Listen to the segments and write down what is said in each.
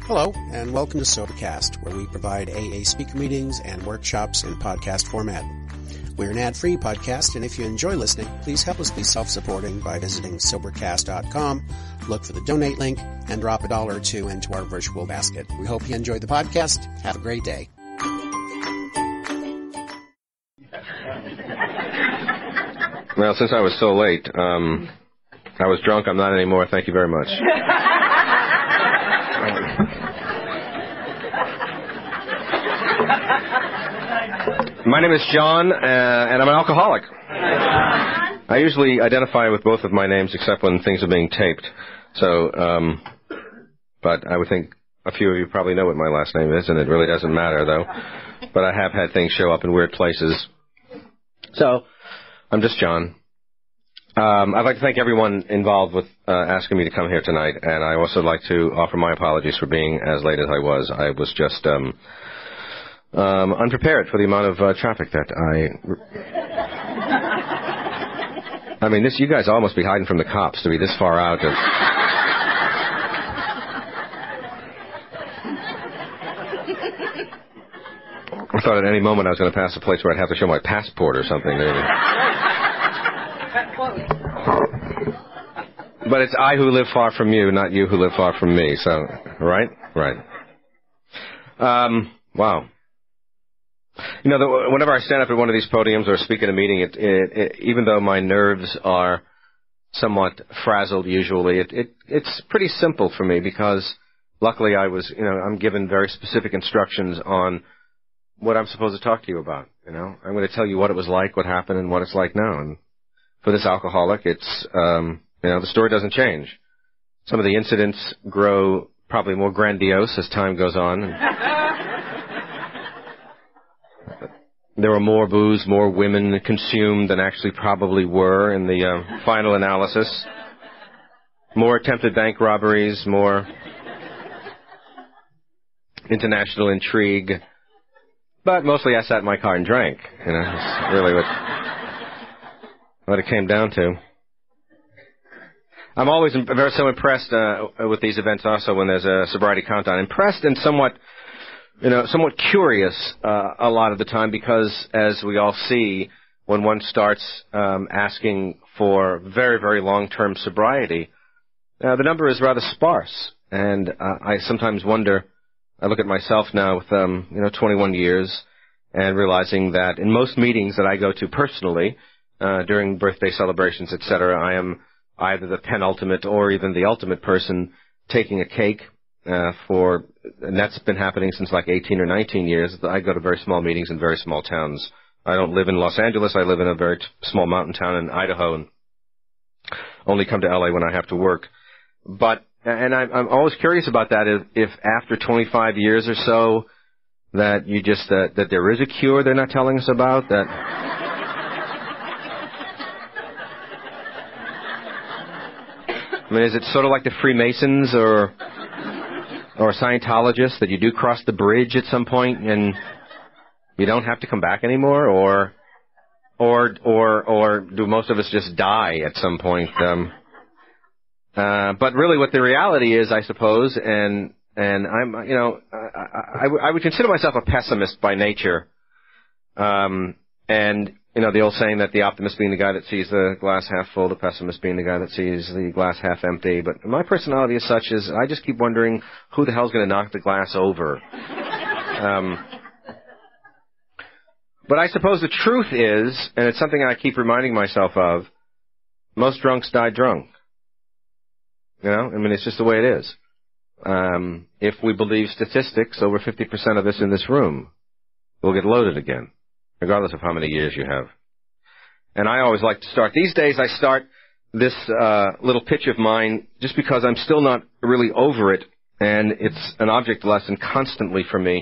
Hello, and welcome to Sobercast, where we provide AA speaker meetings and workshops in podcast format. We're an ad-free podcast, and if you enjoy listening, please help us be self-supporting by visiting Sobercast.com, look for the donate link, and drop $1 or $2 into our virtual basket. We hope you enjoy the podcast. Have a great day. Well, since I was so late, I was drunk. I'm not anymore. Thank you very much. My name is John, and I'm an alcoholic. I usually identify with both of my names except when things are being taped. So, but I would think a few of you probably know what my last name is, and it really doesn't matter, though. But I have had things show up in weird places. So, I'm just John. I'd like to thank everyone involved with asking me to come here tonight, and I also like to offer my apologies for being as late as I was. I was just unprepared for the amount of traffic that I mean, you guys all must be hiding from the cops to be this far out. I thought at any moment I was going to pass a place where I'd have to show my passport or something. But it's I who live far from you, not you who live far from me. So, right? Right. Wow. You know, whenever I stand up at one of these podiums or speak at a meeting, even though my nerves are somewhat frazzled usually, it's pretty simple for me because luckily I'm given very specific instructions on what I'm supposed to talk to you about. You know, I'm going to tell you what it was like, what happened, and what it's like now. And for this alcoholic, it's, the story doesn't change. Some of the incidents grow probably more grandiose as time goes on. There were more booze, more women consumed than actually probably were in the final analysis. More attempted bank robberies, more international intrigue. But mostly I sat in my car and drank. You know, that's really what it came down to. I'm always so impressed with these events also when there's a sobriety countdown. Impressed and somewhat curious a lot of the time because, as we all see, when one starts asking for very, very long-term sobriety, the number is rather sparse. And I sometimes wonder, I look at myself now with 21 years and realizing that in most meetings that I go to personally, during birthday celebrations, etc., I am either the penultimate or even the ultimate person taking a cake and that's been happening since like 18 or 19 years. I go to very small meetings in very small towns. I don't live in Los Angeles. I live in a very small mountain town in Idaho and only come to LA when I have to work. But, and I'm always curious about that, if after 25 years or so that you just, that there is a cure they're not telling us about, that... I mean, is it sort of like the Freemasons or Scientologists that you do cross the bridge at some point and you don't have to come back anymore, or do most of us just die at some point? But really, what the reality is, I suppose, and I'm, I would consider myself a pessimist by nature, and. The old saying that the optimist being the guy that sees the glass half full, the pessimist being the guy that sees the glass half empty. But my personality is such as I just keep wondering who the hell's going to knock the glass over. But I suppose the truth is, and it's something I keep reminding myself of, most drunks die drunk. It's just the way it is. If we believe statistics, over 50% of us in this room will get loaded again, regardless of how many years you have. And I always like to start. These days I start this little pitch of mine just because I'm still not really over it, and it's an object lesson constantly for me.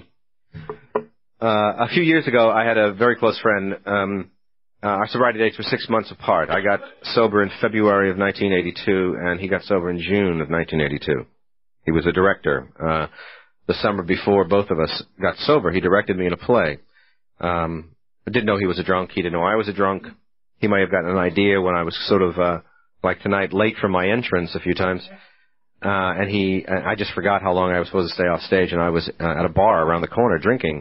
A few years ago, I had a very close friend. Our sobriety dates were 6 months apart. I got sober in February of 1982, and he got sober in June of 1982. He was a director. The summer before both of us got sober, he directed me in a play. I didn't know he was a drunk. He didn't know I was a drunk. He might have gotten an idea when I was sort of, like tonight, late for my entrance a few times. I just forgot how long I was supposed to stay off stage, and I was at a bar around the corner drinking.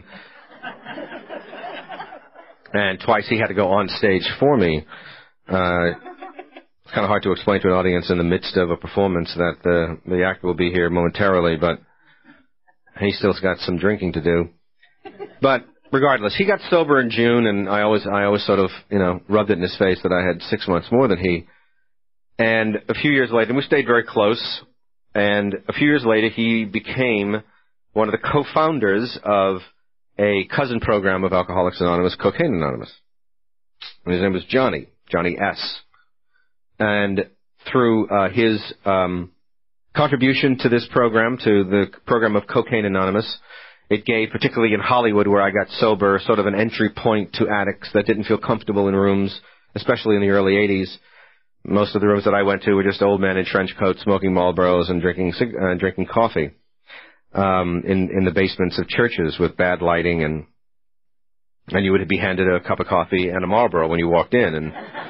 And twice he had to go on stage for me. It's kind of hard to explain to an audience in the midst of a performance that the actor will be here momentarily, but he still's got some drinking to do. But regardless, he got sober in June, and I always sort of, rubbed it in his face that I had 6 months more than he. And a few years later, and we stayed very close, and a few years later, he became one of the co-founders of a cousin program of Alcoholics Anonymous, Cocaine Anonymous. And his name was Johnny S. And through his contribution to this program, to the program of Cocaine Anonymous, it gave, particularly in Hollywood where I got sober, sort of an entry point to addicts that didn't feel comfortable in rooms, especially in the early 80s. Most of the rooms that I went to were just old men in trench coats smoking Marlboros and drinking coffee in the basements of churches with bad lighting, and you would be handed a cup of coffee and a Marlboro when you walked in and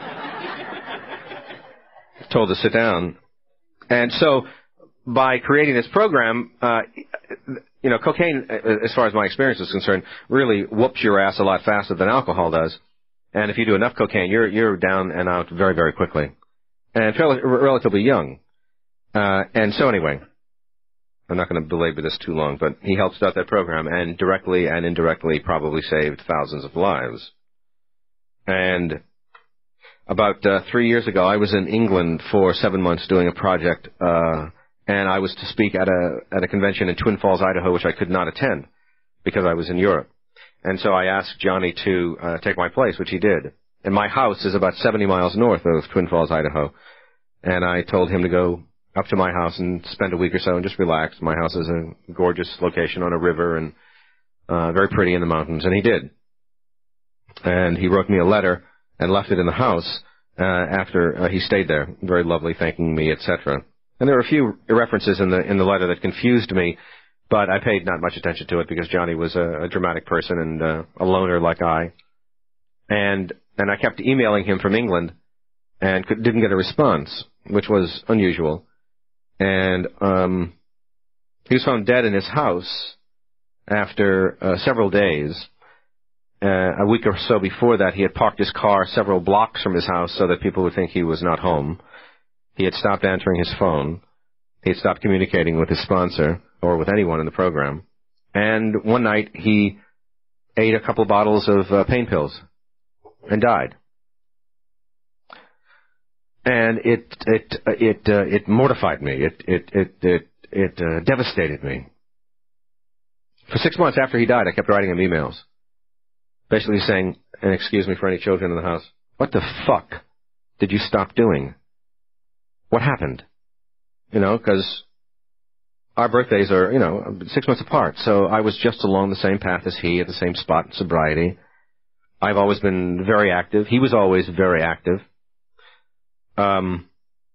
told to sit down. And so by creating this program, cocaine, as far as my experience is concerned, really whoops your ass a lot faster than alcohol does. And if you do enough cocaine, you're down and out very, very quickly. And relatively young. And so anyway, I'm not going to belabor this too long, but he helped start that program and directly and indirectly probably saved thousands of lives. And about 3 years ago, I was in England for 7 months doing a project, and I was to speak at a convention in Twin Falls, Idaho, which I could not attend because I was in Europe. And so I asked Johnny to take my place, which he did. And my house is about 70 miles north of Twin Falls, Idaho. And I told him to go up to my house and spend a week or so and just relax. My house is a gorgeous location on a river and very pretty in the mountains. And he did. And he wrote me a letter and left it in the house after he stayed there. Very lovely, thanking me, etc. And there were a few references in the letter that confused me, but I paid not much attention to it because Johnny was a dramatic person and a loner like I. And I kept emailing him from England and didn't get a response, which was unusual. And he was found dead in his house after several days. A week or so before that, he had parked his car several blocks from his house so that people would think he was not home. He had stopped answering his phone. He had stopped communicating with his sponsor or with anyone in the program. And one night, he ate a couple of bottles of pain pills and died. And it mortified me. It devastated me. For 6 months after he died, I kept writing him emails, basically saying, and excuse me for any children in the house, what the fuck did you stop doing? What happened? Because our birthdays are, 6 months apart. So I was just along the same path as he, at the same spot in sobriety. I've always been very active. He was always very active. And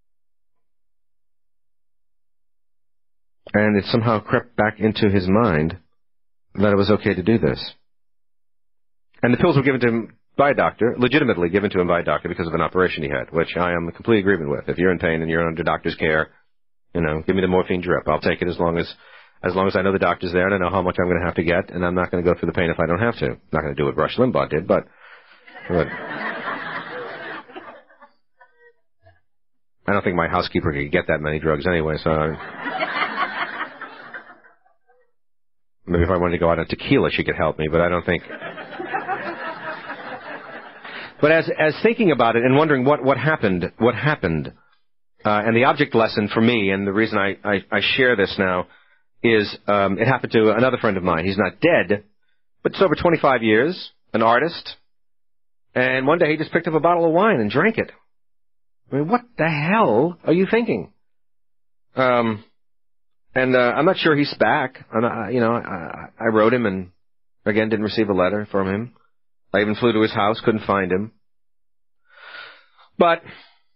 it somehow crept back into his mind that it was okay to do this. And the pills were given to him by a doctor, legitimately given to him by a doctor because of an operation he had, which I am in complete agreement with. If you're in pain and you're under doctor's care, give me the morphine drip. I'll take it as long as I know the doctor's there and I know how much I'm going to have to get, and I'm not going to go through the pain if I don't have to. I'm not going to do what Rush Limbaugh did, but I don't think my housekeeper could get that many drugs anyway, so maybe if I wanted to go out on tequila, she could help me, but I don't think. But as thinking about it and wondering what happened, and the object lesson for me, and the reason I share this now, is it happened to another friend of mine. He's not dead, but it's over 25 years, an artist, and one day he just picked up a bottle of wine and drank it. I mean, what the hell are you thinking? And I'm not sure he's back. I wrote him and, again, didn't receive a letter from him. I even flew to his house, couldn't find him. But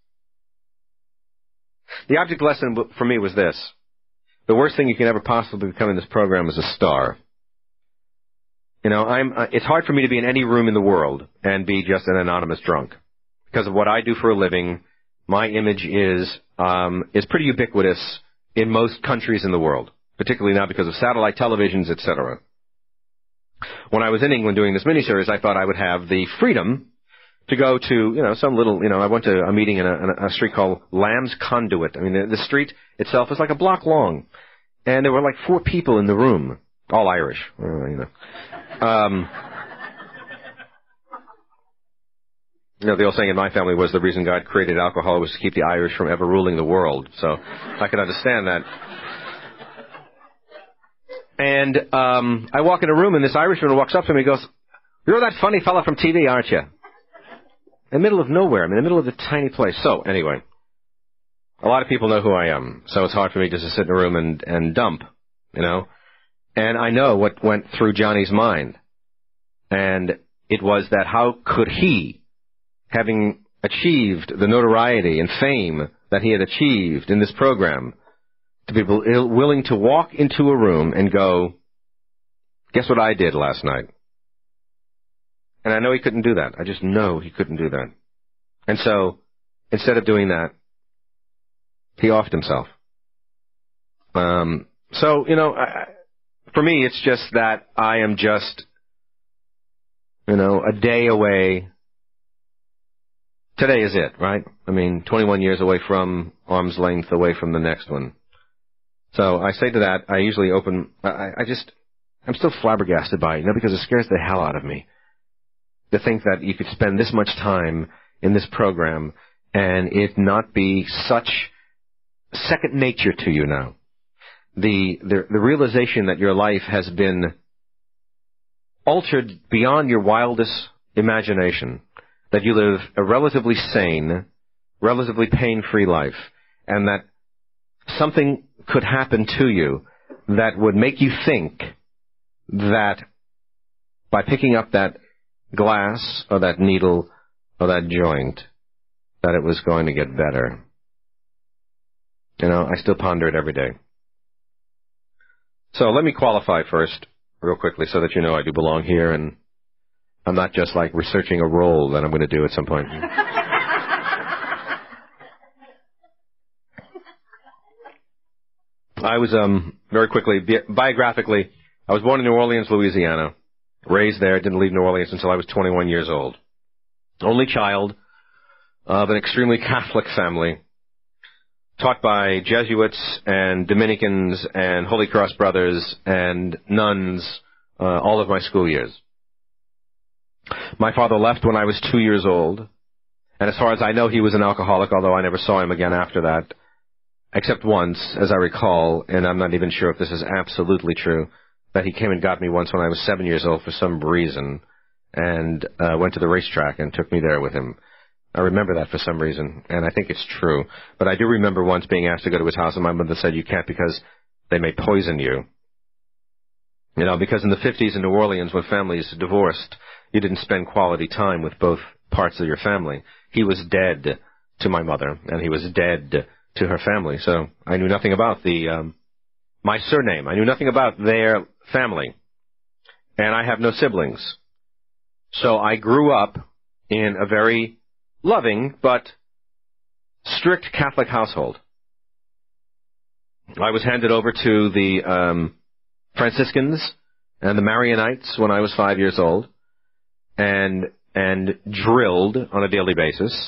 the object lesson for me was this. The worst thing you can ever possibly become in this program is a star. It's hard for me to be in any room in the world and be just an anonymous drunk. Because of what I do for a living, my image is pretty ubiquitous in most countries in the world, particularly now because of satellite televisions, etc. When I was in England doing this miniseries, I thought I would have the freedom to go to, some little, I went to a meeting in a street called Lamb's Conduit. I mean, the street itself is like a block long. And there were like 4 people in the room, all Irish, the old saying in my family was the reason God created alcohol was to keep the Irish from ever ruling the world. So I could understand that. And I walk in a room, and this Irishman walks up to me and goes, "You're that funny fella from TV, aren't you?" In the middle of nowhere. I'm in the middle of a tiny place. So, anyway, a lot of people know who I am, so it's hard for me just to sit in a room and dump, And I know what went through Johnny's mind. And it was that how could he, having achieved the notoriety and fame that he had achieved in this program, to be willing to walk into a room and go, "Guess what I did last night?" And I know he couldn't do that. I just know he couldn't do that. And so, instead of doing that, he offed himself. For me, it's just that I am just, a day away. Today is it, right? 21 years away from arm's length away from the next one. So I say to that, I usually I'm still flabbergasted by it, because it scares the hell out of me to think that you could spend this much time in this program and it not be such second nature to you now. The realization that your life has been altered beyond your wildest imagination, that you live a relatively sane, relatively pain-free life, and that something could happen to you that would make you think that by picking up that glass or that needle or that joint, that it was going to get better. I still ponder it every day. So let me qualify first, real quickly, so that you know I do belong here, and I'm not just like researching a role that I'm going to do at some point. I was, very quickly, biographically, I was born in New Orleans, Louisiana, raised there, didn't leave New Orleans until I was 21 years old. Only child of an extremely Catholic family, taught by Jesuits and Dominicans and Holy Cross Brothers and nuns all of my school years. My father left when I was 2 years old, and as far as I know, he was an alcoholic, although I never saw him again after that, except once, as I recall, and I'm not even sure if this is absolutely true, that he came and got me once when I was 7 years old for some reason, and went to the racetrack and took me there with him. I remember that for some reason, and I think it's true. But I do remember once being asked to go to his house, and my mother said, "You can't because they may poison you." Because in the 50s in New Orleans, when families divorced, you didn't spend quality time with both parts of your family. He was dead to my mother, and he was dead to her family. So I knew nothing about my surname. I knew nothing about their family. And I have no siblings. So I grew up in a very loving but strict Catholic household. I was handed over to the Franciscans and the Marianites when I was 5 years old, and drilled on a daily basis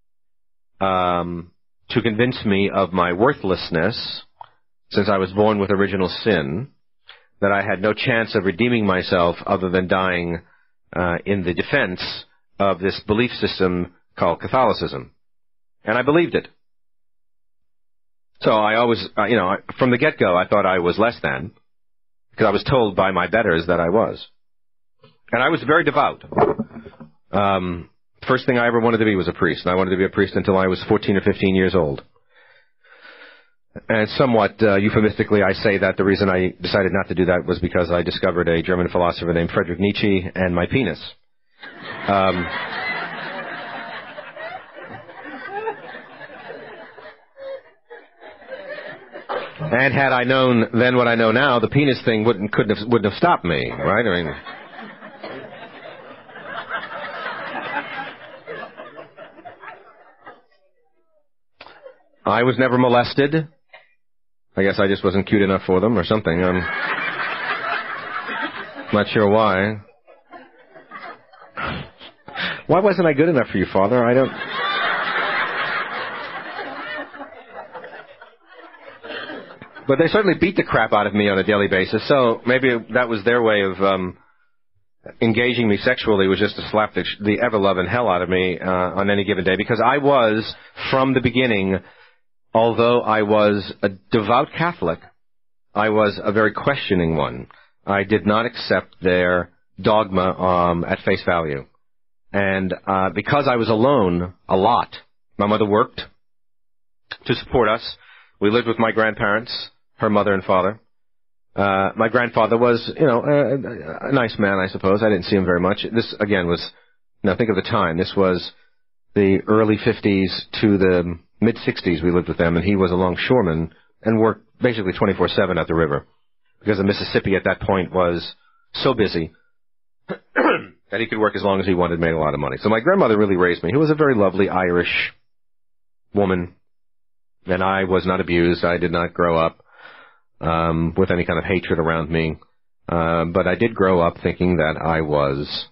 to convince me of my worthlessness, since I was born with original sin, that I had no chance of redeeming myself other than dying in the defense of this belief system called Catholicism. And I believed it. So I always, from the get-go, I thought I was less than, because I was told by my betters that I was. And I was very devout. First thing I ever wanted to be was a priest, and I wanted to be a priest until I was 14 or 15 years old. And somewhat euphemistically, I say that the reason I decided not to do that was because I discovered a German philosopher named Friedrich Nietzsche and my penis. And had I known then what I know now, the penis thing wouldn't have stopped me, right? I mean, I was never molested. I guess I just wasn't cute enough for them or something. I'm not sure why. Why wasn't I good enough for you, Father? I don't... But they certainly beat the crap out of me on a daily basis, so maybe that was their way of engaging me sexually, was just to slap the ever-loving hell out of me on any given day, because I was, from the beginning, although I was a devout Catholic, I was a very questioning one. I did not accept their dogma at face value. And because I was alone a lot, my mother worked to support us. We lived with my grandparents, her mother and father. My grandfather was, a nice man, I suppose. I didn't see him very much. This, again, was, think of the time. This was the early 50s to the mid-60s we lived with them, and he was a longshoreman and worked basically 24/7 at the river, because the Mississippi at that point was so busy that he could work as long as he wanted, made a lot of money. So my grandmother really raised me. He was a very lovely Irish woman, and I was not abused. I did not grow up with any kind of hatred around me. But I did grow up thinking that I was,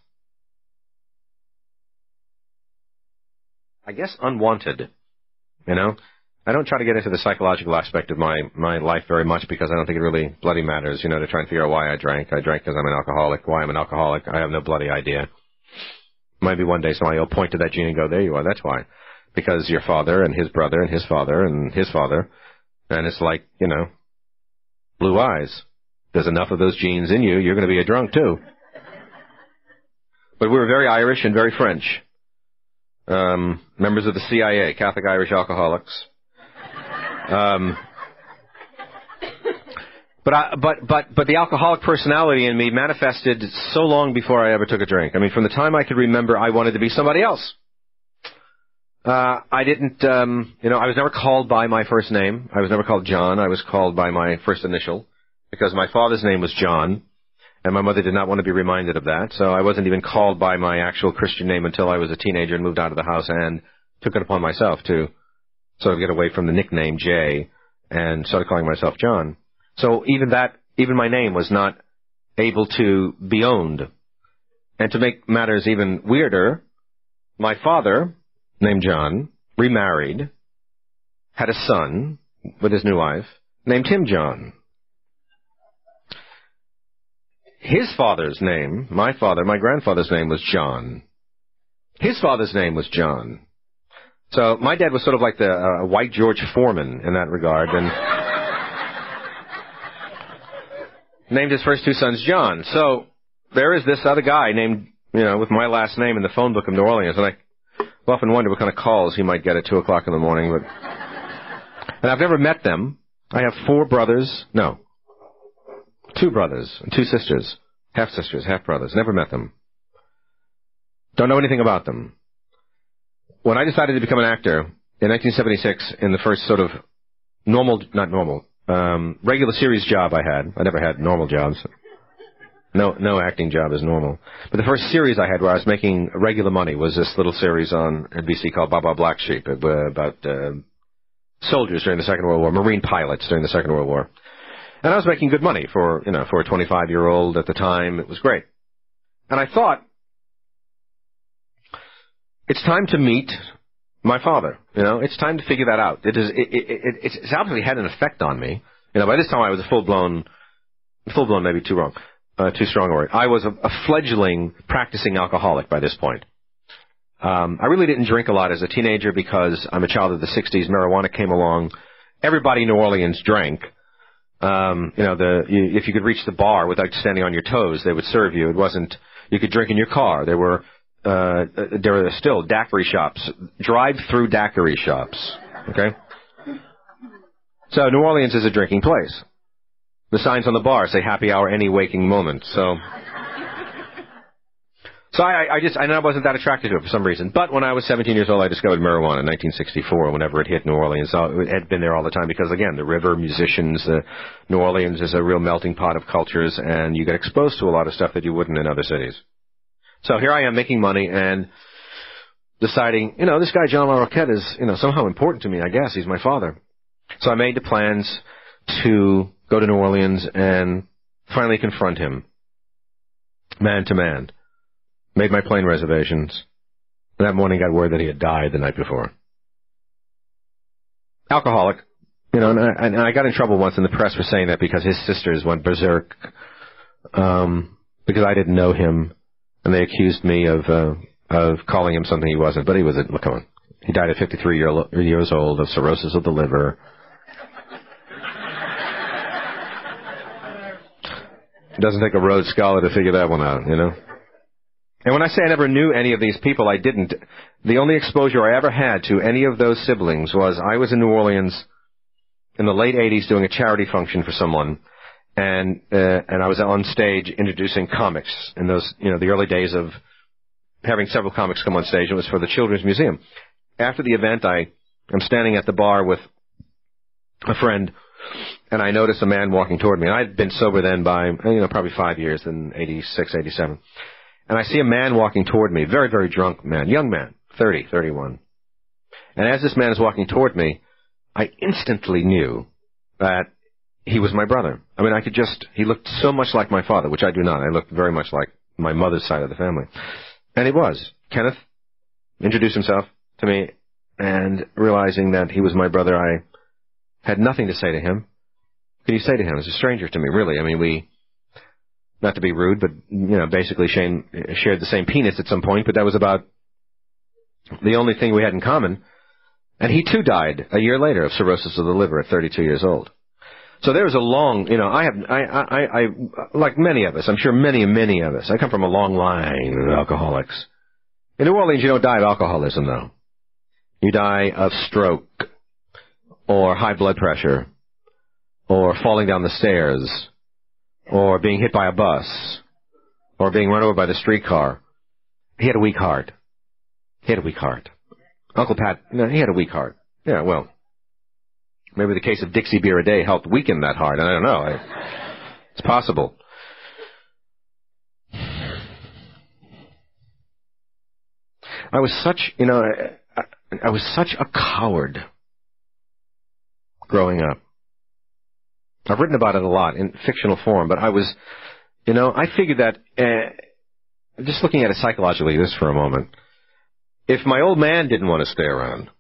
I guess, unwanted. I don't try to get into the psychological aspect of my life very much, because I don't think it really bloody matters, to try and figure out why I drank. I drank because I'm an alcoholic. Why I'm an alcoholic, I have no bloody idea. Maybe one day somebody will point to that gene and go, there you are, that's why. Because your father and his brother and his father and his father, and it's like, blue eyes. There's enough of those genes in you, you're going to be a drunk too. But we were very Irish and very French. Members of the CIA, Catholic Irish Alcoholics. But the alcoholic personality in me manifested so long before I ever took a drink. I mean, from the time I could remember, I wanted to be somebody else. I didn't, I was never called by my first name. I was never called John. I was called by my first initial, because my father's name was John, and my mother did not want to be reminded of that. So I wasn't even called by my actual Christian name until I was a teenager and moved out of the house and took it upon myself to sort of get away from the nickname Jay and started calling myself John. So even my name was not able to be owned. And to make matters even weirder, my father, named John, remarried, had a son with his new wife, named him John. His father's name, my grandfather's name was John. His father's name was John. So my dad was sort of like the white George Foreman in that regard, and named his first two sons John. So there is this other guy named, with my last name in the phone book of New Orleans, and I often wonder what kind of calls he might get at 2 o'clock in the morning. And I've never met them. I have 2 brothers and 2 sisters, half-sisters, half-brothers. Never met them. Don't know anything about them. When I decided to become an actor in 1976, in the first sort of regular series job I had. I never had normal jobs. No acting job is normal. But the first series I had where I was making regular money was this little series on NBC called Baba Black Sheep, about soldiers during the Second World War, Marine pilots during the Second World War. And I was making good money for a 25-year-old at the time. It was great. And I thought, it's time to meet my father. It's time to figure that out. It's obviously had an effect on me. By this time I was a full-blown, maybe too strong a word. I was a fledgling practicing alcoholic by this point. I really didn't drink a lot as a teenager because I'm a child of the 60s. Marijuana came along. Everybody in New Orleans drank. If you could reach the bar without standing on your toes, they would serve you. It wasn't, you could drink in your car. There were still daiquiri shops, drive-through daiquiri shops. Okay? So New Orleans is a drinking place. The signs on the bar say happy hour any waking moment. So I wasn't that attracted to it for some reason. But when I was 17 years old, I discovered marijuana in 1964, whenever it hit New Orleans. So it had been there all the time because, again, the river, musicians, New Orleans is a real melting pot of cultures, and you get exposed to a lot of stuff that you wouldn't in other cities. So here I am making money and deciding, this guy John LaRoquette is, somehow important to me, I guess. He's my father. So I made the plans to go to New Orleans and finally confront him, man to man. Made my plane reservations. That morning got word that he had died the night before. Alcoholic. And I got in trouble once in the press for saying that because his sisters went berserk, because I didn't know him, and they accused me of calling him something he wasn't. But he wasn't. Look, come on. He died at 53 years old of cirrhosis of the liver. It doesn't take a Rhodes Scholar to figure that one out, And when I say I never knew any of these people, I didn't. The only exposure I ever had to any of those siblings was I was in New Orleans in the late 80s doing a charity function for someone, and I was on stage introducing comics in those, the early days of having several comics come on stage. It was for the Children's Museum. After the event, I'm standing at the bar with a friend, and I noticed a man walking toward me. And I'd been sober then by, probably 5 years, in 86, 87. And I see a man walking toward me, very, very drunk man, young man, 30, 31. And as this man is walking toward me, I instantly knew that he was my brother. I mean, he looked so much like my father, which I do not. I looked very much like my mother's side of the family. And it was. Kenneth introduced himself to me, and realizing that he was my brother, I had nothing to say to him. What can you say to him? He's a stranger to me, really. I mean, not to be rude, but, basically Shane shared the same penis at some point, but that was about the only thing we had in common. And he too died a year later of cirrhosis of the liver at 32 years old. So there was a long, I like many of us, I'm sure many of us, I come from a long line of alcoholics. In New Orleans, you don't die of alcoholism, though. You die of stroke, or high blood pressure, or falling down the stairs, or being hit by a bus, or being run over by the streetcar. He had a weak heart. Uncle Pat, he had a weak heart. Yeah, well, maybe the case of Dixie beer a day helped weaken that heart. I don't know. It's possible. I was such a coward growing up. I've written about it a lot in fictional form, but I was, I figured that, just looking at it psychologically just for a moment, if my old man didn't want to stay around,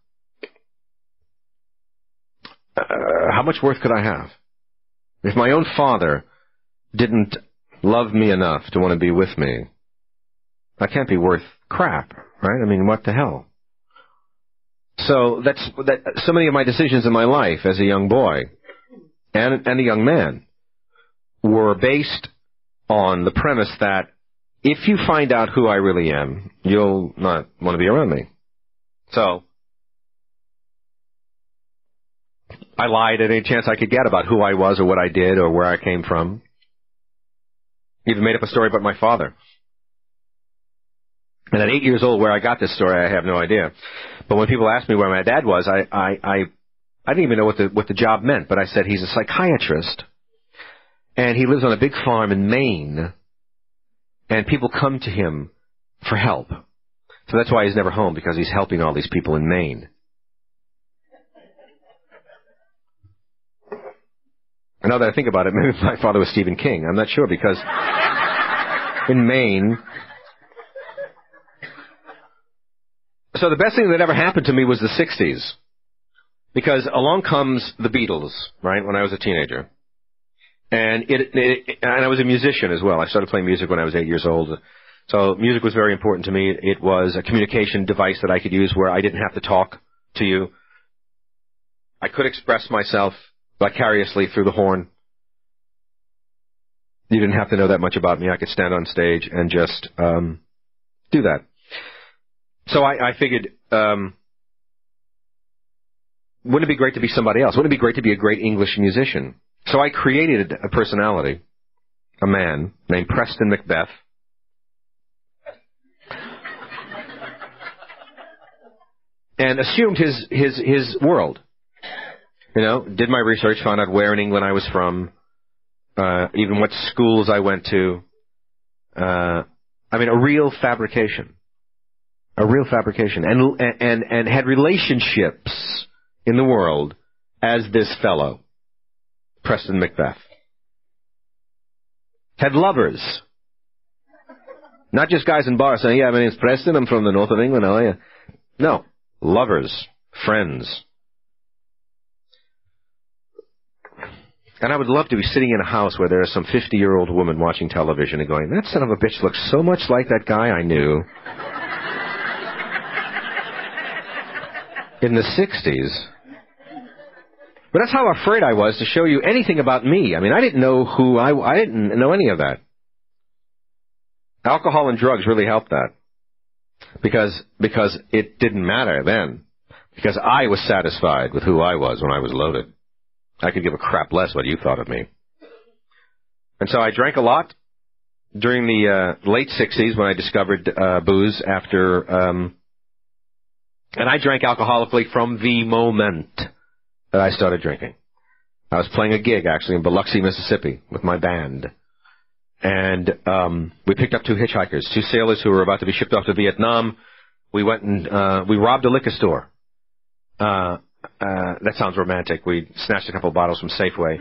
how much worth could I have? If my own father didn't love me enough to want to be with me, I can't be worth crap, right? I mean, what the hell? So so many of my decisions in my life as a young boy and a young man were based on the premise that if you find out who I really am, you'll not want to be around me. So I lied at any chance I could get about who I was or what I did or where I came from. Even made up a story about my father. And at 8 years old, where I got this story, I have no idea. But when people asked me where my dad was, I didn't even know what the job meant. But I said he's a psychiatrist, and he lives on a big farm in Maine, and people come to him for help. So that's why he's never home, because he's helping all these people in Maine. And now that I think about it, maybe my father was Stephen King. I'm not sure, because in Maine. So the best thing that ever happened to me was the 60s. Because along comes the Beatles, right, when I was a teenager. And and I was a musician as well. I started playing music when I was 8 years old. So music was very important to me. It was a communication device that I could use where I didn't have to talk to you. I could express myself vicariously through the horn. You didn't have to know that much about me. I could stand on stage and just do that. So I figured, wouldn't it be great to be somebody else? Wouldn't it be great to be a great English musician? So I created a personality, a man named Preston Macbeth. And assumed his world. Did my research, found out where in England I was from, even what schools I went to. A real fabrication. A real fabrication. And had relationships in the world as this fellow. Preston Macbeth. Had lovers. Not just guys in bars saying, yeah, my name's Preston, I'm from the north of England, how are you? No. Lovers. Friends. And I would love to be sitting in a house where there is some 50-year-old woman watching television and going, that son of a bitch looks so much like that guy I knew in the 60s. But that's how afraid I was to show you anything about me. I mean, I didn't know I didn't know any of that. Alcohol and drugs really helped that. Because it didn't matter then. Because I was satisfied with who I was when I was loaded. I could give a crap less what you thought of me. And so I drank a lot during the late 60s when I discovered booze after... and I drank alcoholically from the moment that I started drinking. I was playing a gig, actually, in Biloxi, Mississippi with my band. And we picked up two hitchhikers, two sailors who were about to be shipped off to Vietnam. We went and we robbed a liquor store. That sounds romantic. We snatched a couple of bottles from Safeway.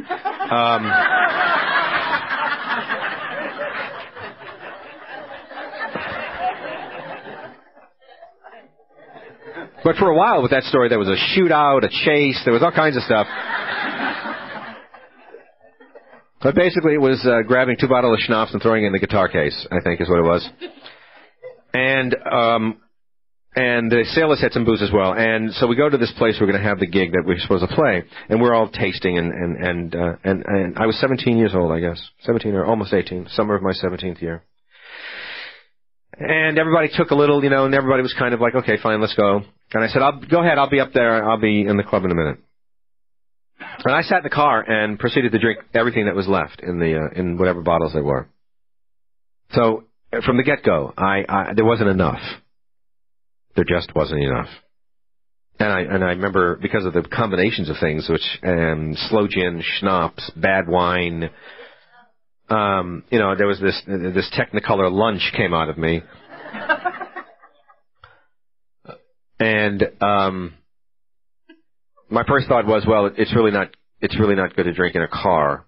But for a while with that story, there was a shootout, a chase, there was all kinds of stuff. But basically it was grabbing 2 bottles of schnapps and throwing it in the guitar case, I think is what it was. And the sailors had some booze as well. And so we go to this place, we're going to have the gig that we're supposed to play. And we're all tasting, and I was 17 years old, I guess. 17 or almost 18, summer of my 17th year. And everybody took a little, and everybody was kind of like, okay, fine, let's go. And I said, go ahead, I'll be up there, I'll be in the club in a minute. And I sat in the car and proceeded to drink everything that was left in whatever bottles there were. So, from the get-go, there wasn't enough. There just wasn't enough. And I remember, because of the combinations of things, which, slow gin, schnapps, bad wine, there was this Technicolor lunch came out of me. And, my first thought was, well, it's really not good to drink in a car.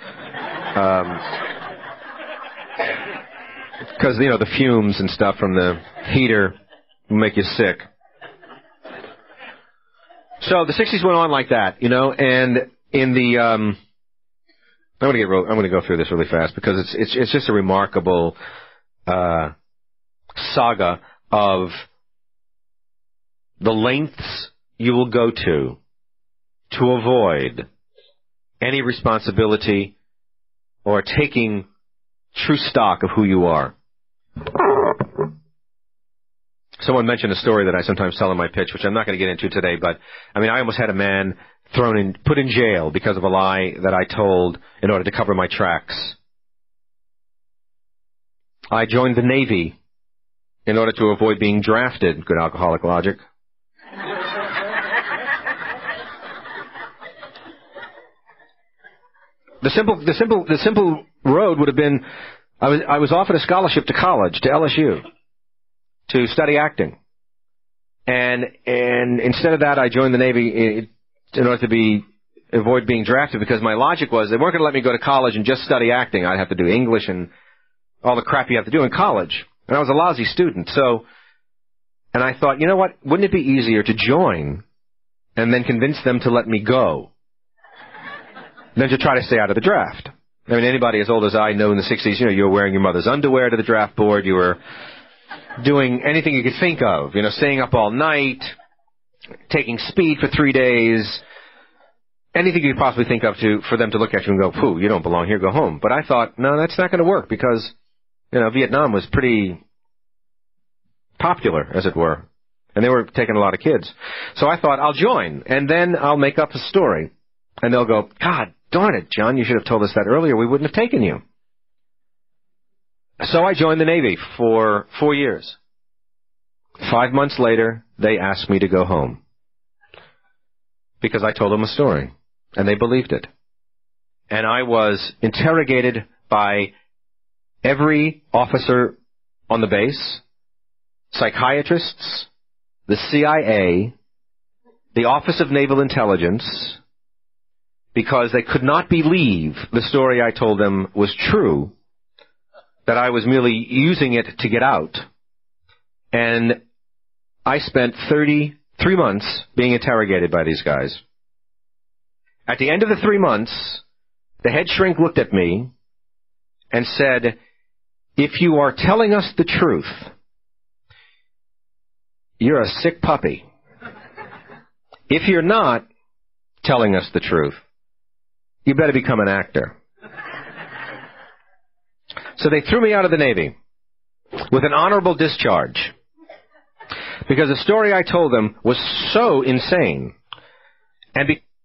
Because, the fumes and stuff from the heater will make you sick. So the 60s went on like that, and in the, I'm going to go through this really fast because it's just a remarkable, saga of the lengths you will go to avoid any responsibility or taking true stock of who you are. Someone mentioned a story that I sometimes tell in my pitch, which I'm not going to get into today, but I almost had a man put in jail because of a lie that I told in order to cover my tracks. I joined the Navy in order to avoid being drafted. Good alcoholic logic. The simple road would have been, I was offered a scholarship to college, to LSU, to study acting. And instead of that, I joined the Navy in order to avoid being drafted, because my logic was they weren't going to let me go to college and just study acting. I'd have to do English and all the crap you have to do in college. And I was a lousy student. And I thought, you know what? Wouldn't it be easier to join and then convince them to let me go than to try to stay out of the draft? Anybody as old as I know in the 60s, you were wearing your mother's underwear to the draft board. You were doing anything you could think of, staying up all night, taking speed for 3 days, anything you could possibly think of for them to look at you and go, pooh, you don't belong here, go home. But I thought, no, that's not going to work because, Vietnam was pretty popular, as it were, and they were taking a lot of kids. So I thought, I'll join, and then I'll make up a story. And they'll go, God darn it, John, you should have told us that earlier. We wouldn't have taken you. So I joined the Navy for 4 years. 5 months later, they asked me to go home because I told them a story, and they believed it. And I was interrogated by every officer on the base, psychiatrists, the CIA, the Office of Naval Intelligence, because they could not believe the story I told them was true, that I was merely using it to get out. And I spent 33 months being interrogated by these guys. At the end of the 3 months, the head shrink looked at me and said, "If you are telling us the truth, you're a sick puppy. If you're not telling us the truth, you better become an actor." So they threw me out of the Navy with an honorable discharge because the story I told them was so insane, and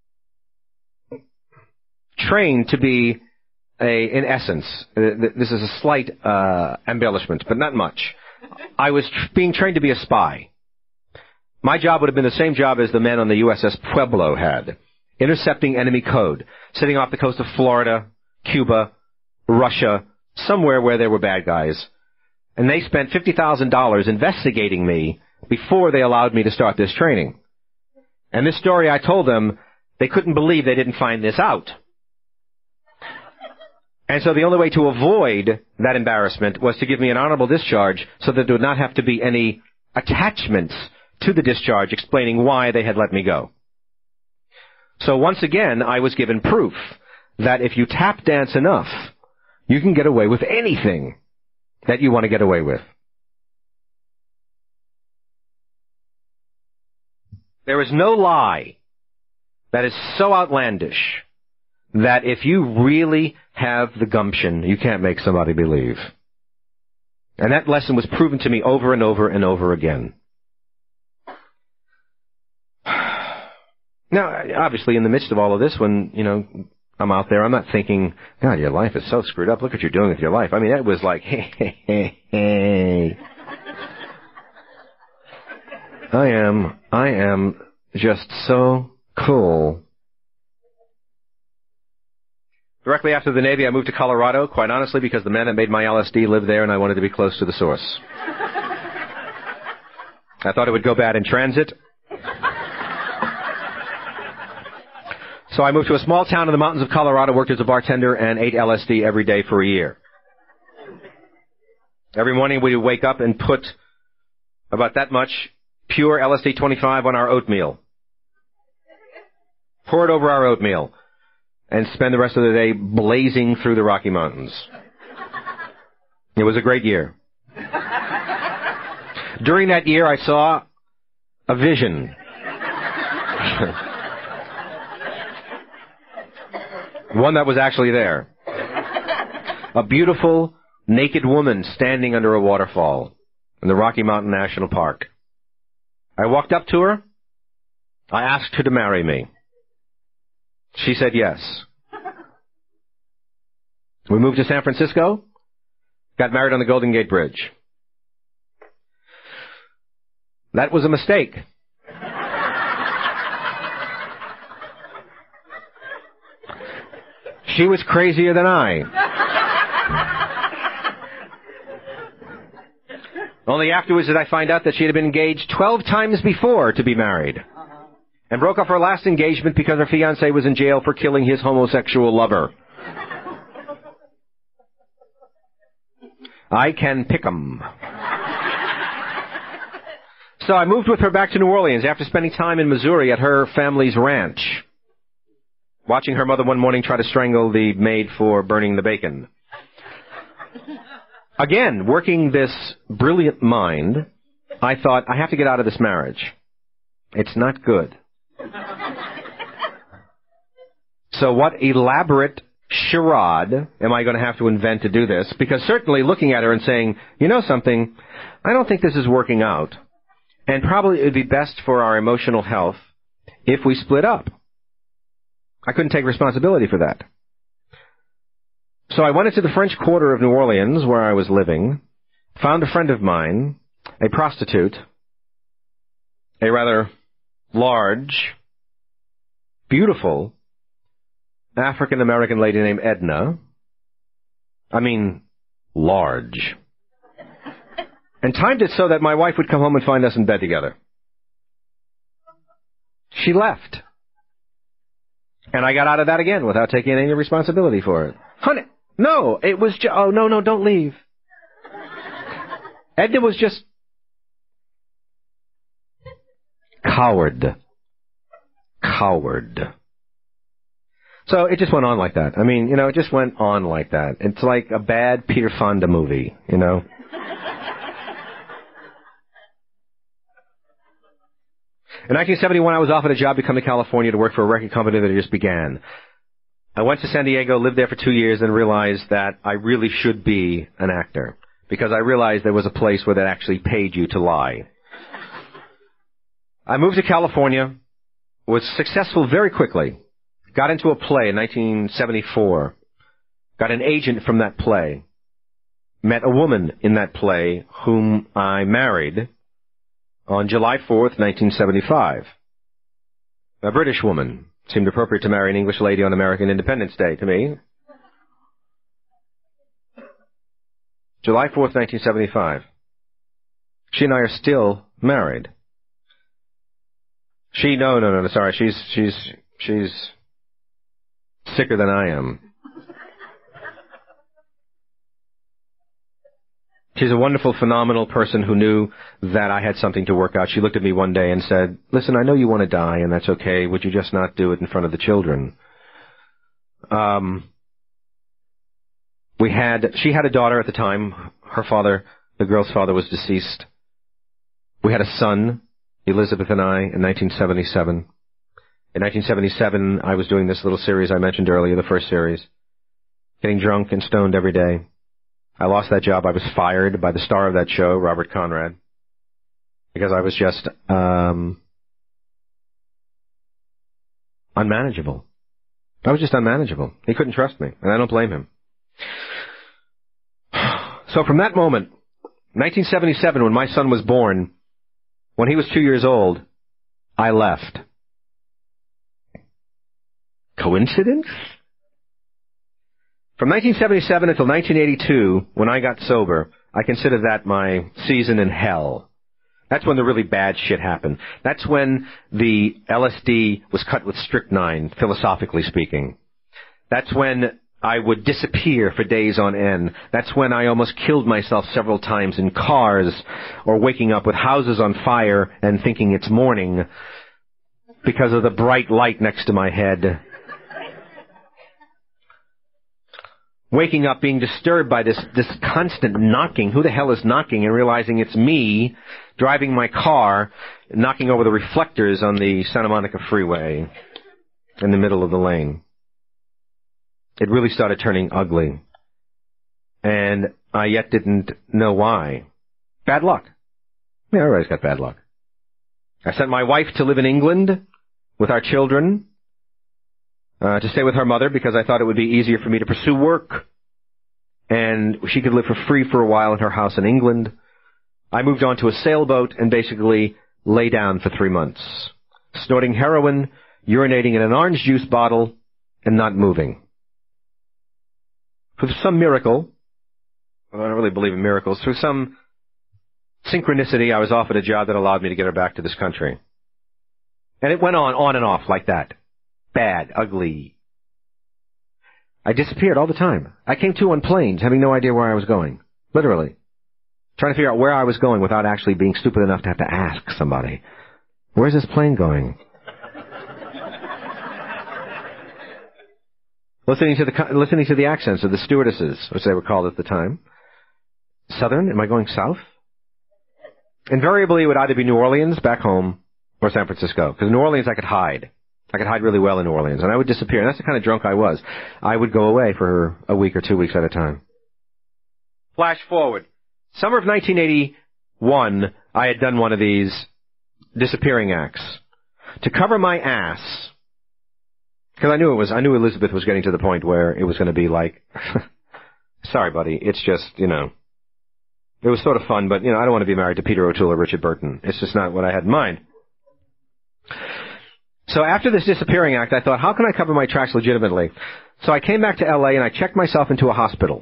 trained to be in essence, this is a slight embellishment, but not much. I was being trained to be a spy. My job would have been the same job as the men on the USS Pueblo had, intercepting enemy code, sitting off the coast of Florida, Cuba, Russia, somewhere where there were bad guys. And they spent $50,000 investigating me before they allowed me to start this training. And this story I told them, they couldn't believe they didn't find this out. And so the only way to avoid that embarrassment was to give me an honorable discharge so that there would not have to be any attachments to the discharge explaining why they had let me go. So once again, I was given proof that if you tap dance enough, you can get away with anything that you want to get away with. There is no lie that is so outlandish that if you really have the gumption, you can't make somebody believe. And that lesson was proven to me over and over and over again. Now, obviously, in the midst of all of this, when, I'm out there, I'm not thinking, God, your life is so screwed up. Look what you're doing with your life. I mean, it was like, hey. I am just so cool. Directly after the Navy, I moved to Colorado, quite honestly, because the man that made my LSD lived there and I wanted to be close to the source. I thought it would go bad in transit. So I moved to a small town in the mountains of Colorado, worked as a bartender, and ate LSD every day for a year. Every morning we would wake up and put about that much pure LSD 25 on our oatmeal. Pour it over our oatmeal. And spend the rest of the day blazing through the Rocky Mountains. It was a great year. During that year, I saw a vision. One that was actually there. A beautiful, naked woman standing under a waterfall in the Rocky Mountain National Park. I walked up to her. I asked her to marry me. She said yes. We moved to San Francisco, got married on the Golden Gate Bridge. That was a mistake. She was crazier than I. Only afterwards did I find out that she had been engaged 12 times before to be married. And broke off her last engagement because her fiancé was in jail for killing his homosexual lover. I can pick 'em. So I moved with her back to New Orleans after spending time in Missouri at her family's ranch, watching her mother one morning try to strangle the maid for burning the bacon. Again, working this brilliant mind, I thought, I have to get out of this marriage. It's not good. So what elaborate charade am I going to have to invent to do this? Because certainly looking at her and saying, you know something, I don't think this is working out. And probably it would be best for our emotional health if we split up. I couldn't take responsibility for that. So I went into the French Quarter of New Orleans, where I was living, found a friend of mine, a prostitute, a rather large, beautiful African-American lady named Edna. I mean, large. And timed it so that my wife would come home and find us in bed together. She left. And I got out of that again without taking any responsibility for it. Honey, no, it was just, oh, no, don't leave. Edna was just coward. So it just went on like that. I mean, it just went on like that. It's like a bad Peter Fonda movie, In 1971, I was offered a job to come to California to work for a record company that just began. I went to San Diego, lived there for 2 years, and realized that I really should be an actor. Because I realized there was a place where they actually paid you to lie. I moved to California, was successful very quickly. Got into a play in 1974. Got an agent from that play. Met a woman in that play whom I married on July 4th, 1975. A British woman. Seemed appropriate to marry an English lady on American Independence Day to me. July 4th, 1975. She and I are still married. No, sorry. She's sicker than I am. She's a wonderful, phenomenal person who knew that I had something to work out. She looked at me one day and said, listen, I know you want to die, and that's okay. Would you just not do it in front of the children? She had a daughter at the time. Her father, the girl's father, was deceased. We had a son, Elizabeth and I, in 1977. In 1977, I was doing this little series I mentioned earlier, the first series. Getting drunk and stoned every day. I lost that job. I was fired by the star of that show, Robert Conrad, because I was just unmanageable. I was just unmanageable. He couldn't trust me, and I don't blame him. So from that moment, 1977, when my son was born, when he was 2 years old, I left. Coincidence? From 1977 until 1982, when I got sober, I consider that my season in hell. That's when the really bad shit happened. That's when the LSD was cut with strychnine, philosophically speaking. That's when I would disappear for days on end. That's when I almost killed myself several times in cars, or waking up with houses on fire and thinking it's morning because of the bright light next to my head. Waking up being disturbed by this constant knocking. Who the hell is knocking? And realizing it's me driving my car, knocking over the reflectors on the Santa Monica freeway in the middle of the lane. It really started turning ugly. And I yet didn't know why. Bad luck. Yeah, everybody's got bad luck. I sent my wife to live in England with our children, to stay with her mother, because I thought it would be easier for me to pursue work. And she could live for free for a while in her house in England. I moved on to a sailboat and basically lay down for 3 months, snorting heroin, urinating in an orange juice bottle, and not moving. For some miracle, well, I don't really believe in miracles, through some synchronicity, I was offered a job that allowed me to get her back to this country. And it went on and off like that. Bad, ugly. I disappeared all the time. I came to on planes, having no idea where I was going. Literally. Trying to figure out where I was going without actually being stupid enough to have to ask somebody. Where's this plane going? Listening to the accents of the stewardesses, which they were called at the time. Southern? Am I going south? Invariably, it would either be New Orleans, back home, or San Francisco. Because New Orleans, I could hide. I could hide really well in New Orleans, and I would disappear. And that's the kind of drunk I was. I would go away for a week or 2 weeks at a time. Flash forward. Summer of 1981, I had done one of these disappearing acts. To cover my ass, because I knew Elizabeth was getting to the point where it was going to be like, sorry, buddy, it's just, it was sort of fun, but, I don't want to be married to Peter O'Toole or Richard Burton. It's just not what I had in mind. So after this disappearing act, I thought, how can I cover my tracks legitimately? So I came back to L.A. and I checked myself into a hospital.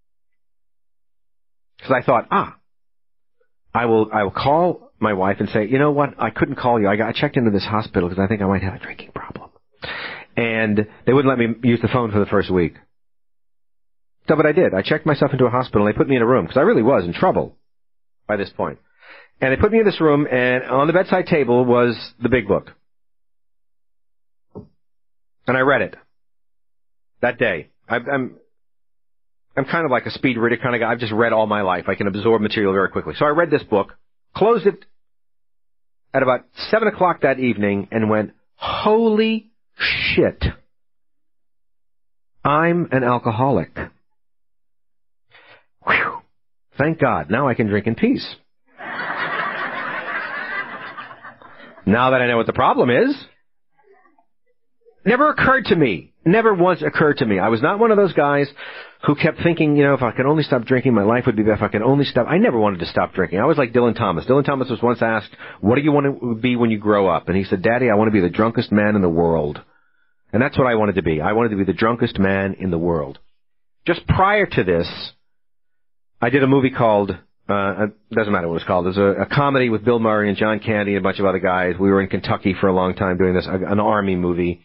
Because I thought, I will call my wife and say, you know what, I couldn't call you. I checked into this hospital because I think I might have a drinking problem. and they wouldn't let me use the phone for the first week. So, but I did. I checked myself into a hospital, and they put me in a room, because I really was in trouble by this point. And they put me in this room, and on the bedside table was the big book. And I read it that day. I'm kind of like a speed reader kind of guy. I've just read all my life. I can absorb material very quickly. So I read this book, closed it at about 7 o'clock that evening, and went, holy shit. I'm an alcoholic. Whew. Thank God. Now I can drink in peace. Now that I know what the problem is, never occurred to me. Never once occurred to me. I was not one of those guys who kept thinking, if I could only stop drinking, my life would be better. If I could only stop. I never wanted to stop drinking. I was like Dylan Thomas. Dylan Thomas was once asked, what do you want to be when you grow up? And he said, Daddy, I want to be the drunkest man in the world. And that's what I wanted to be. I wanted to be the drunkest man in the world. Just prior to this, I did a movie called, doesn't matter what it was called. It was a comedy with Bill Murray and John Candy and a bunch of other guys. We were in Kentucky for a long time doing this, an army movie.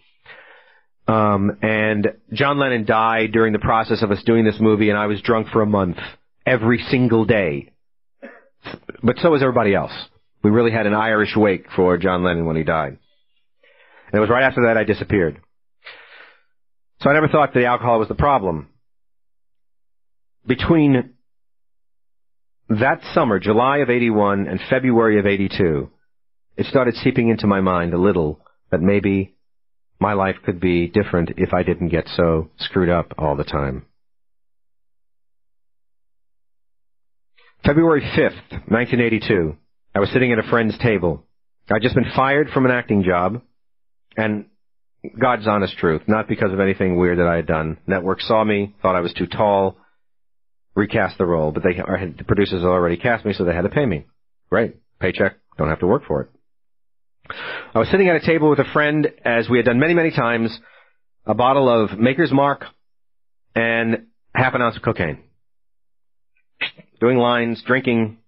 And John Lennon died during the process of us doing this movie, and I was drunk for a month, every single day. But so was everybody else. We really had an Irish wake for John Lennon when he died. And it was right after that I disappeared. So I never thought the alcohol was the problem. Between that summer, July of 81 and February of 82, it started seeping into my mind a little that maybe my life could be different if I didn't get so screwed up all the time. February 5th, 1982, I was sitting at a friend's table. I'd just been fired from an acting job, and God's honest truth, not because of anything weird that I had done. Network saw me, thought I was too tall, recast the role, but the producers had already cast me, so they had to pay me. Great. Paycheck. Don't have to work for it. I was sitting at a table with a friend, as we had done many, many times, a bottle of Maker's Mark and half an ounce of cocaine. Doing lines, drinking.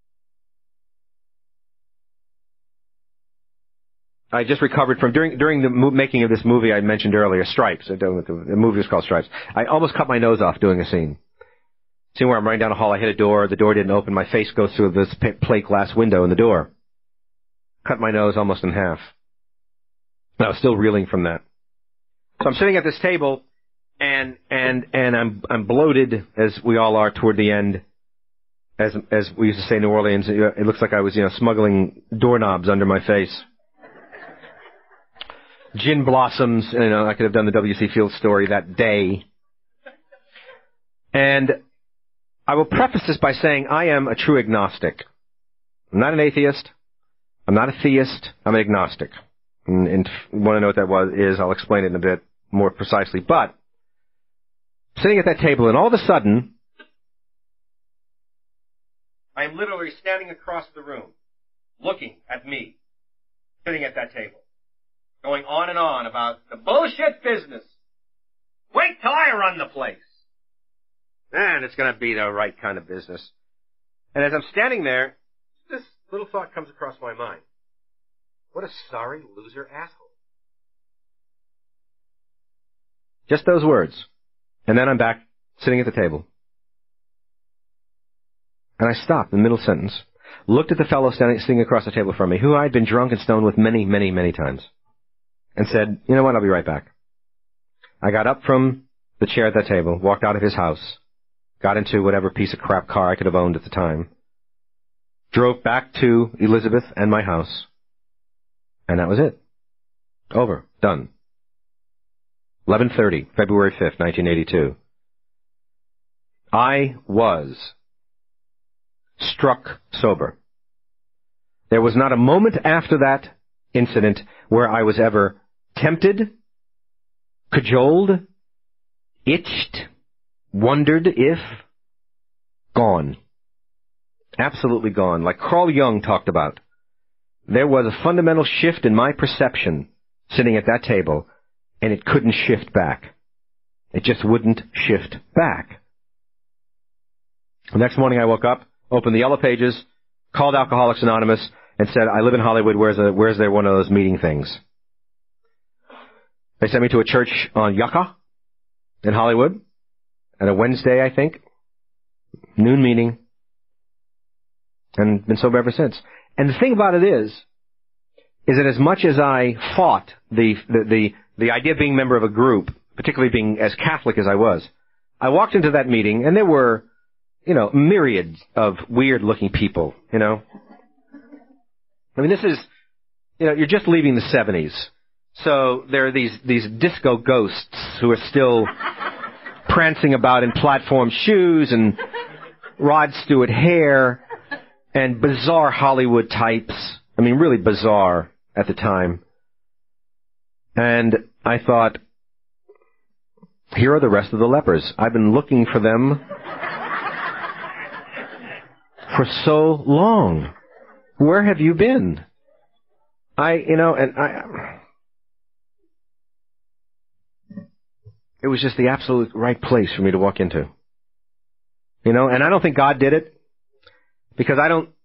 I just recovered from, during the making of this movie I mentioned earlier, Stripes. The movie was called Stripes. I almost cut my nose off doing a scene. Scene where I'm running down a hall, I hit a door, the door didn't open, my face goes through this plate glass window in the door. Cut my nose almost in half. I was still reeling from that. So I'm sitting at this table, and I'm bloated, as we all are toward the end. As we used to say in New Orleans, it looks like I was, smuggling doorknobs under my face. Gin blossoms, I could have done the W.C. Fields story that day. And I will preface this by saying I am a true agnostic. I'm not an atheist. I'm not a theist. I'm an agnostic. And if you want to know what that is, I'll explain it in a bit more precisely. But sitting at that table, and all of a sudden, I am literally standing across the room, looking at me, sitting at that table, going on and on about the bullshit business. Wait till I run the place. And it's going to be the right kind of business. And as I'm standing there, this little thought comes across my mind. What a sorry loser asshole. Just those words. And then I'm back sitting at the table. And I stopped in the middle sentence, looked at the fellow sitting across the table from me, who I'd been drunk and stoned with many, many, many times, and said, you know what, I'll be right back. I got up from the chair at that table, walked out of his house, got into whatever piece of crap car I could have owned at the time, drove back to Elizabeth and my house, and that was it. Over. Done. 11:30, February 5th, 1982. I was struck sober. There was not a moment after that incident where I was ever tempted, cajoled, itched, wondered if, gone. Absolutely gone. Like Carl Jung talked about. There was a fundamental shift in my perception sitting at that table, and it couldn't shift back. It just wouldn't shift back. The next morning I woke up, opened the Yellow Pages, called Alcoholics Anonymous, and said, I live in Hollywood, where's there one of those meeting things? They sent me to a church on Yucca in Hollywood at a Wednesday, I think. Noon meeting. And been sober ever since. And the thing about it is that as much as I fought the idea of being a member of a group, particularly being as Catholic as I was, I walked into that meeting and there were, myriads of weird-looking people, I mean, this is, you're just leaving the 70s. So there are these disco ghosts who are still prancing about in platform shoes and Rod Stewart hair and bizarre Hollywood types. I mean, really bizarre at the time. And I thought, here are the rest of the lepers. I've been looking for them for so long. Where have you been? It was just the absolute right place for me to walk into. And I don't think God did it because I don't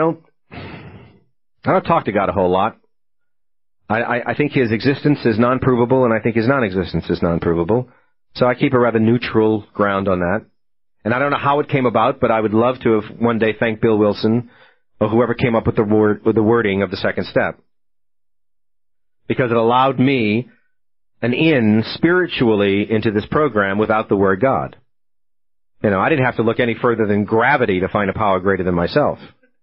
talk to God a whole lot. I think His existence is non-provable and I think His non-existence is non-provable. So I keep a rather neutral ground on that. And I don't know how it came about, but I would love to have one day thanked Bill Wilson or whoever came up with the wording of the second step. Because it allowed me an in spiritually into this program without the word God. I didn't have to look any further than gravity to find a power greater than myself.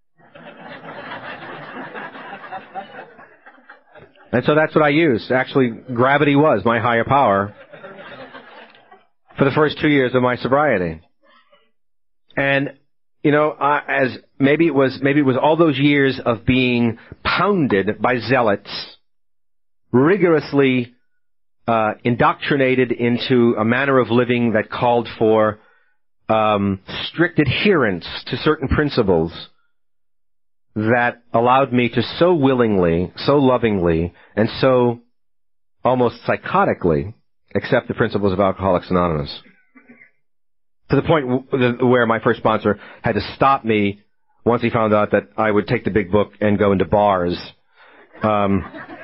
And so that's what I used. Actually, gravity was my higher power for the first 2 years of my sobriety. And, as maybe it was all those years of being pounded by zealots, rigorously indoctrinated into a manner of living that called for strict adherence to certain principles that allowed me to so willingly, so lovingly, and so almost psychotically accept the principles of Alcoholics Anonymous. To the point where my first sponsor had to stop me once he found out that I would take the big book and go into bars and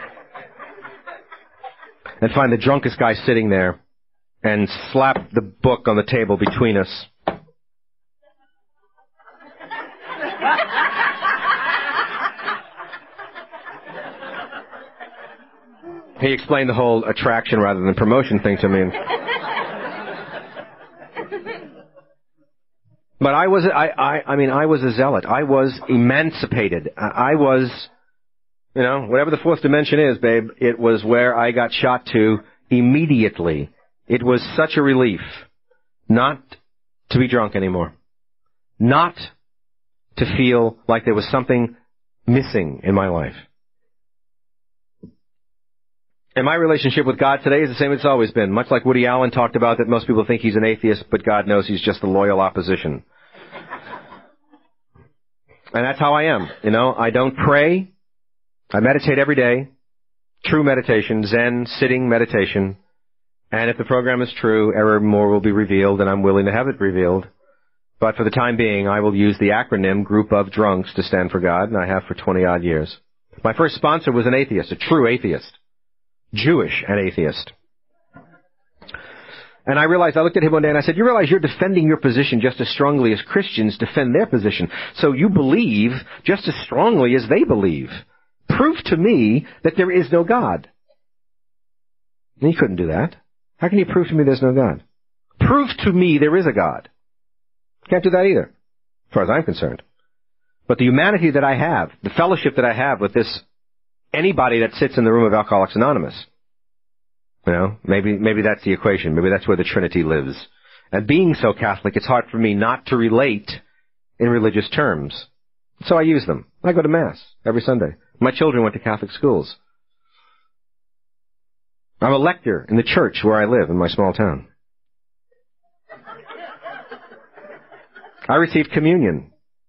find the drunkest guy sitting there and slap the book on the table between us. He explained the whole attraction rather than promotion thing to me. But I was a zealot. I was emancipated. I was, whatever the fourth dimension is, babe, it was where I got shot to immediately. It was such a relief not to be drunk anymore. Not to feel like there was something missing in my life. And my relationship with God today is the same as it's always been. Much like Woody Allen talked about that most people think he's an atheist, but God knows he's just a loyal opposition. And that's how I am. I don't pray. I meditate every day. True meditation, Zen, sitting meditation. And if the program is true, ever more will be revealed, and I'm willing to have it revealed. But for the time being, I will use the acronym Group of Drunks to stand for God, and I have for 20-odd years. My first sponsor was an atheist, a true atheist. Jewish and atheist. And I looked at him one day and I said, you realize you're defending your position just as strongly as Christians defend their position. So you believe just as strongly as they believe. Prove to me that there is no God. And he couldn't do that. How can you prove to me there's no God? Prove to me there is a God. Can't do that either, as far as I'm concerned. But the humanity that I have, the fellowship that I have with anybody that sits in the room of Alcoholics Anonymous. Maybe that's the equation. Maybe that's where the Trinity lives. And being so Catholic, it's hard for me not to relate in religious terms. So I use them. I go to Mass every Sunday. My children went to Catholic schools. I'm a lector in the church where I live in my small town. I received communion.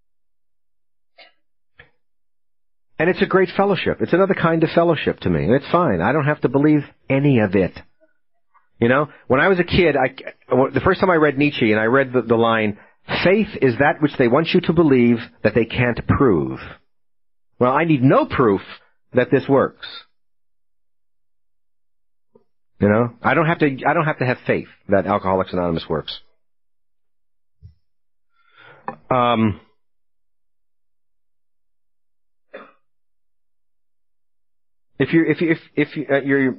And it's a great fellowship. It's another kind of fellowship to me. And it's fine. I don't have to believe any of it. When I was a kid, the first time I read Nietzsche and I read the line, faith is that which they want you to believe that they can't prove. Well, I need no proof that this works. You know, I don't have to have faith that Alcoholics Anonymous works. If you're,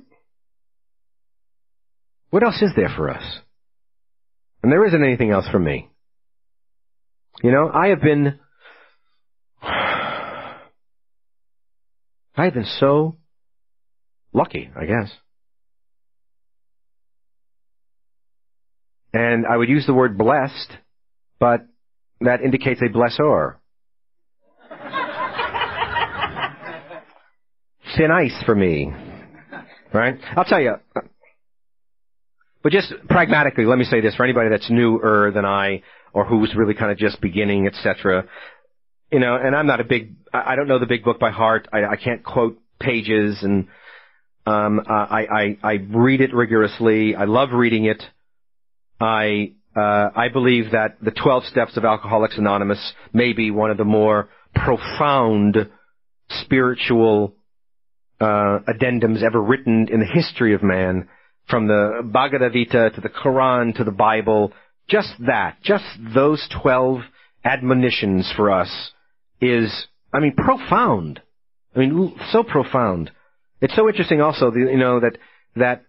what else is there for us? And there isn't anything else for me. You know, I have been so lucky, I guess. And I would use the word blessed, but that indicates a blessor. Thin ice for me. Right? I'll tell you. But just pragmatically, let me say this for anybody that's newer than I, or who's really kind of just beginning, etc. You know, and I'm not I don't know the big book by heart. I can't quote pages, and I read it rigorously. I love reading it. I believe that the 12 Steps of Alcoholics Anonymous may be one of the more profound spiritual addendums ever written in the history of man, from the Bhagavad Gita to the Quran to the Bible. Just those 12 admonitions for us is, profound. So profound. It's so interesting also, that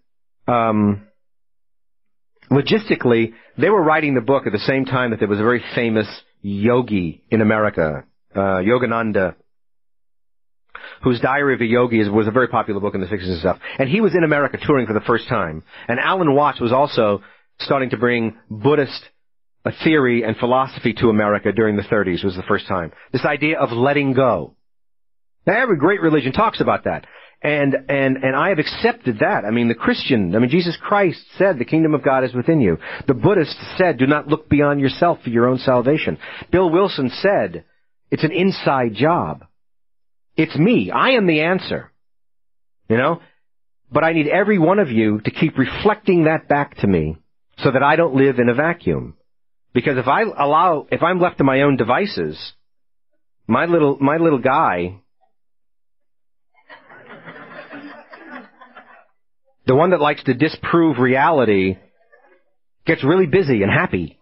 logistically, they were writing the book at the same time that there was a very famous yogi in America, Yogananda, whose Diary of a Yogi was a very popular book in the 60s and stuff. And he was in America touring for the first time. And Alan Watts was also starting to bring Buddhist theory and philosophy to America during the 30s, was the first time. This idea of letting go. Now, every great religion talks about that. And I have accepted that. The Christian, Jesus Christ said the kingdom of God is within you. The Buddhist said, do not look beyond yourself for your own salvation. Bill Wilson said, it's an inside job. It's me. I am the answer. But I need every one of you to keep reflecting that back to me so that I don't live in a vacuum. Because if I'm left to my own devices, my little guy, the one that likes to disprove reality, gets really busy and happy.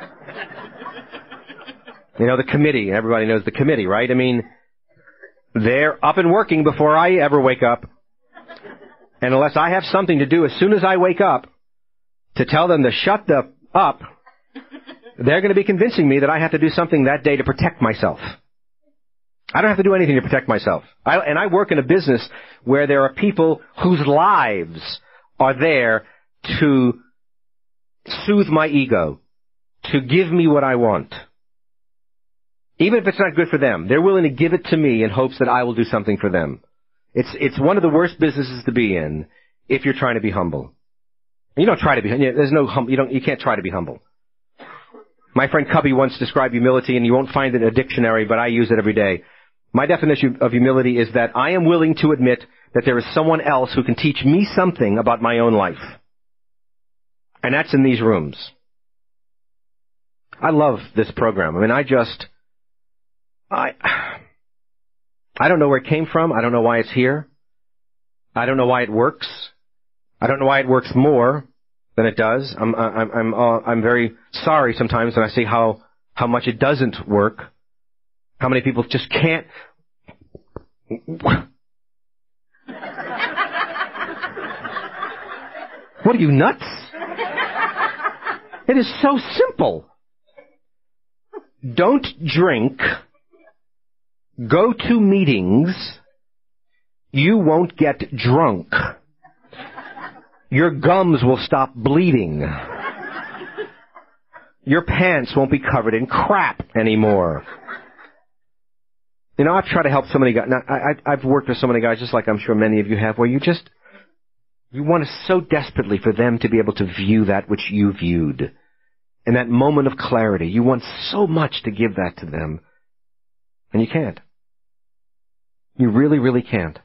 The committee. Everybody knows the committee, right? They're up and working before I ever wake up. And unless I have something to do as soon as I wake up to tell them to shut up, they're going to be convincing me that I have to do something that day to protect myself. I don't have to do anything to protect myself. I work in a business where there are people whose lives are there to soothe my ego, to give me what I want. Even if it's not good for them, they're willing to give it to me in hopes that I will do something for them. It's one of the worst businesses to be in if you're trying to be humble. You don't try to be. There's no you can't try to be humble. My friend Cubby once described humility, and you won't find it in a dictionary, but I use it every day. My definition of humility is that I am willing to admit that there is someone else who can teach me something about my own life. And that's in these rooms. I love this program. I don't know where it came from. I don't know why it's here. I don't know why it works. I don't know why it works more than it does. I'm very sorry sometimes when I see how much it doesn't work. How many people just can't. What are you, nuts? It is so simple. Don't drink. Go to meetings. You won't get drunk. Your gums will stop bleeding. Your pants won't be covered in crap anymore. I've tried to help so many guys. Now, I've worked with so many guys, just like I'm sure many of you have, where you want so desperately for them to be able to view that which you viewed. And that moment of clarity, you want so much to give that to them. And you can't. You really, really can't.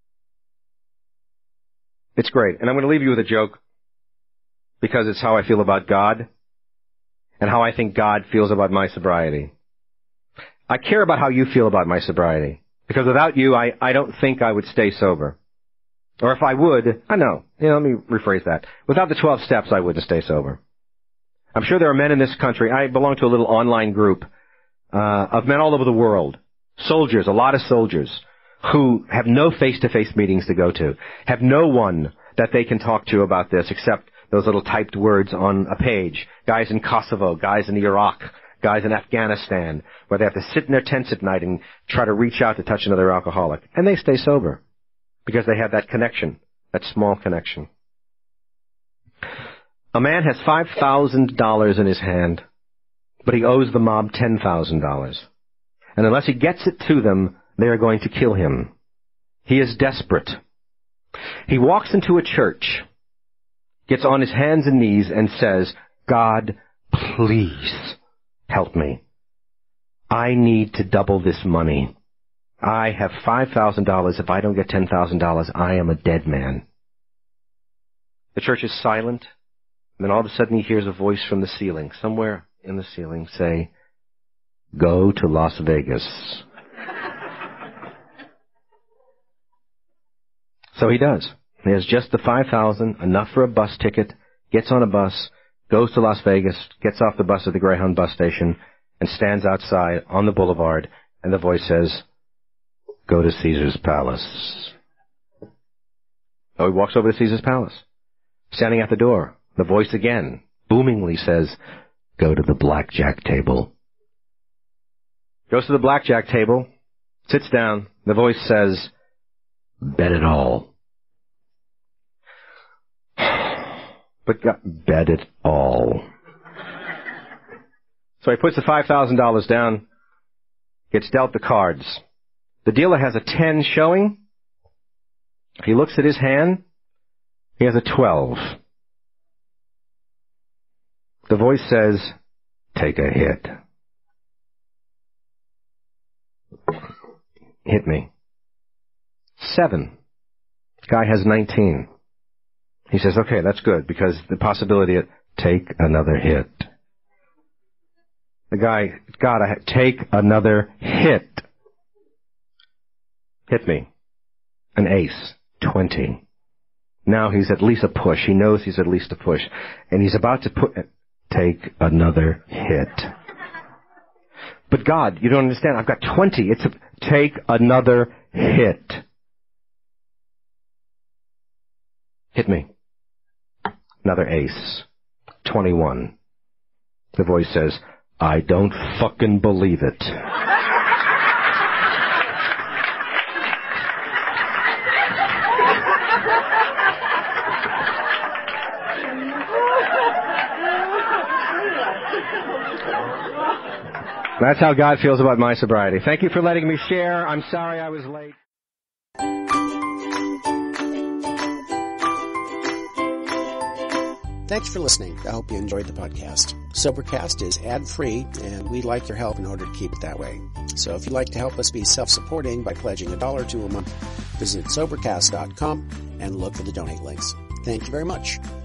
It's great. And I'm going to leave you with a joke, because it's how I feel about God and how I think God feels about my sobriety. I care about how you feel about my sobriety, because without you, I don't think I would stay sober. Or if I would, let me rephrase that. Without the 12 steps, I wouldn't stay sober. I'm sure there are men in this country. I belong to a little online group of men all over the world. Soldiers, a lot of soldiers, who have no face-to-face meetings to go to, have no one that they can talk to about this except those little typed words on a page. Guys in Kosovo, guys in Iraq, guys in Afghanistan, where they have to sit in their tents at night and try to reach out to touch another alcoholic. And they stay sober because they have that connection, that small connection. A man has $5,000 in his hand, but he owes the mob $10,000. And unless he gets it to them, they are going to kill him. He is desperate. He walks into a church, gets on his hands and knees and says, God, please help me. I need to double this money. I have $5,000. If I don't get $10,000, I am a dead man. The church is silent. And then all of a sudden he hears a voice from the ceiling, somewhere in the ceiling, say, go to Las Vegas. So he does. He has just the $5,000, enough for a bus ticket, gets on a bus, goes to Las Vegas, gets off the bus at the Greyhound bus station, and stands outside on the boulevard, and the voice says, go to Caesar's Palace. So he walks over to Caesar's Palace. Standing at the door, the voice again, boomingly says, go to the blackjack table. Goes to the blackjack table, sits down, the voice says, bet it all. But bet it all. So he puts the $5,000 down, gets dealt the cards. The dealer has a 10 showing. He looks at his hand. He has a 12. The voice says, take a hit. Hit me. 7. Guy has 19. He says, okay, that's good, because the possibility of take another hit. The guy, God, take another hit. Hit me. An ace. 20. Now he's at least a push. He knows he's at least a push. And he's about to take another hit. But God, you don't understand. I've got 20. Take another hit. Hit me. Another ace. 21. The voice says, I don't fucking believe it. That's how God feels about my sobriety. Thank you for letting me share. I'm sorry I was late. Thanks for listening. I hope you enjoyed the podcast. Sobercast is ad-free, and we'd like your help in order to keep it that way. So if you'd like to help us be self-supporting by pledging $1 or $2 a month, visit Sobercast.com and look for the donate links. Thank you very much.